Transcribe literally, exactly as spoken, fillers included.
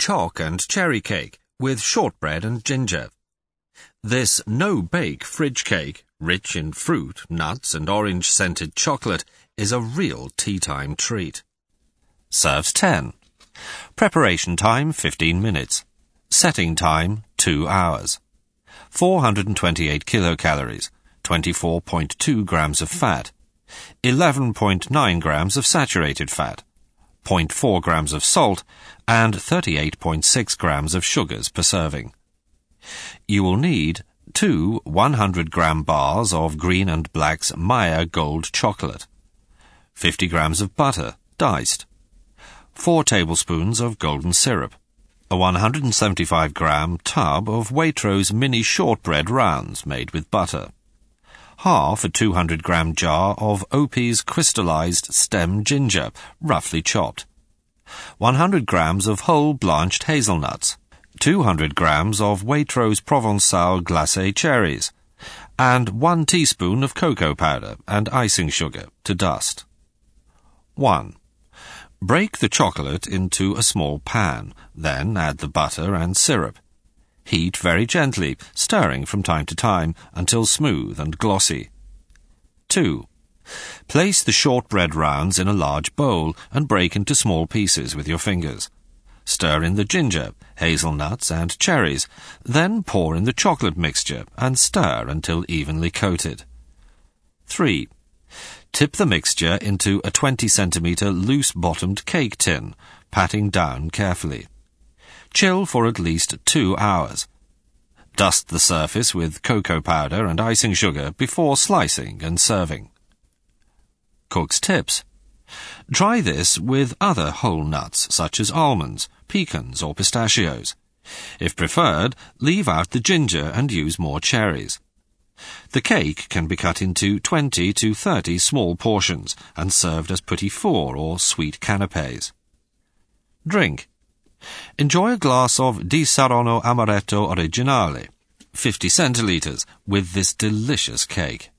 choc and cherry cake with shortbread and ginger. This no-bake fridge cake, rich in fruit, nuts and orange-scented chocolate, is a real tea-time treat. Serves ten. Preparation time fifteen minutes. Setting time two hours. four hundred twenty-eight kilocalories, twenty-four point two grams of fat, eleven point nine grams of saturated fat, zero point four grams of salt, and thirty-eight point six grams of sugars per serving. You will need two one hundred gram bars of Green and Black's Maya Gold chocolate, fifty grams of butter, diced, four tablespoons of golden syrup, a one hundred seventy-five gram tub of Waitrose mini shortbread rounds made with butter, half a two hundred gram jar of Opie's crystallized stem ginger, roughly chopped, one hundred grams of whole blanched hazelnuts, two hundred grams of Waitrose Provençal glacé cherries, and one teaspoon of cocoa powder and icing sugar to dust. one. Break the chocolate into a small pan, then add the butter and syrup. Heat very gently, stirring from time to time until smooth and glossy. two. Place the shortbread rounds in a large bowl and break into small pieces with your fingers. Stir in the ginger, hazelnuts and cherries, then pour in the chocolate mixture and stir until evenly coated. three. Tip the mixture into a twenty centimeter loose-bottomed cake tin, patting down carefully. Chill for at least two hours. Dust the surface with cocoa powder and icing sugar before slicing and serving. Cook's tips. Try this with other whole nuts such as almonds, pecans or pistachios. If preferred, leave out the ginger and use more cherries. The cake can be cut into twenty to thirty small portions and served as petit four or sweet canapés. Drink. Enjoy a glass of Di Saronno Amaretto Originale, fifty centilitres, with this delicious cake.